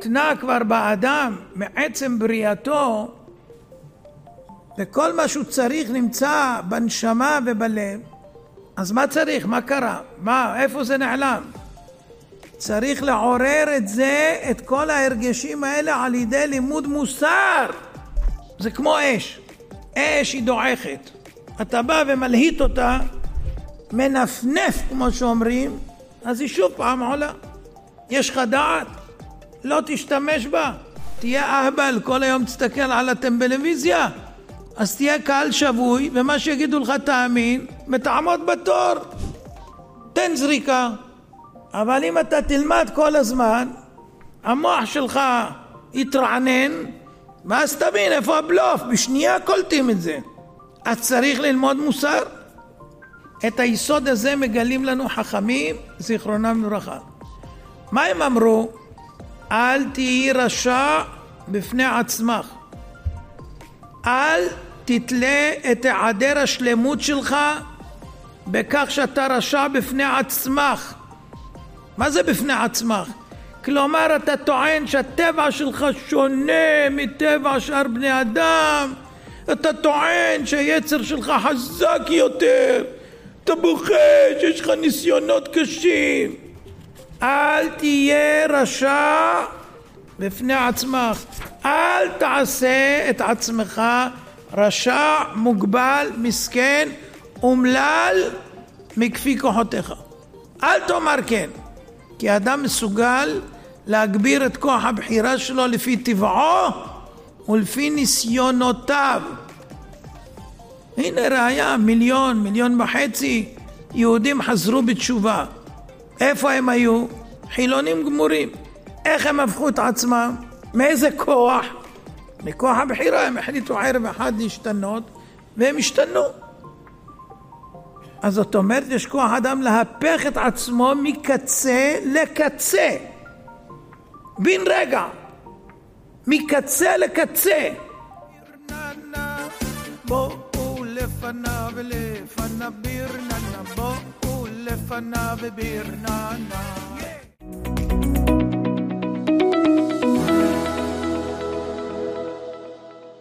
הותנה כבר באדם מעצם בריאתו, וכל מה שהוא צריך נמצא בנשמה ובלב, אז מה צריך? מה קרה? איפה זה נעלם? צריך לעורר את זה, את כל ההרגשים האלה על ידי לימוד מוסר. זה כמו אש. אש היא דועכת. אתה בא ומלהיט אותה, מנפנף כמו שאומרים, אז היא שוב פעם עולה. יש לך דעת? לא תשתמש בה. תהיה אהבל, כל היום תסתכל על הטלוויזיה. אז תהיה קהל שבוי, ומה שיגידו לך תאמין, ותעמוד בתור. תן זריקה. אבל אם אתה תלמד כל הזמן, המוח שלך יתרענן, ואז תבין איפה הבלוף, בשנייה קולטים את זה. אז צריך ללמוד מוסר. את היסוד הזה מגלים לנו חכמים, זיכרונם לברכה. מה הם אמרו? אל תהי רשע בפני עצמך. אל תתלה את היעדר השלמות שלך בכך שאתה רשע בפני עצמך. מה זה בפני עצמך? כלומר, אתה טוען שהטבע שלך שונה מטבע שאר בני אדם. אתה טוען שהיצר שלך חזק יותר. אתה בוכה שיש לך ניסיונות קשים. אל תהיה רשע בפני עצמך. אל תעשה את עצמך רשע, מוגבל, מסכן, אומלל מכפי כוחותיך. אל תאמר כן, כי האדם מסוגל להגביר את כוח הבחירה שלו לפי טבעו ולפי ניסיונותיו. הנה ראיה, 1.5 יהודים חזרו בתשובה. איפה הם היו? חילונים גמורים. איך הם הפכו את עצמם? מאיזה כוח? מכוח הבחירה. הם החליטו ערב אחד להשתנות, והם השתנו. אז זאת אומרת, יש כוח אדם להפך את עצמו מקצה לקצה. בין רגע. מקצה לקצה. בואו לפניו ולפניו בירננה, בואו לפניו בירננה.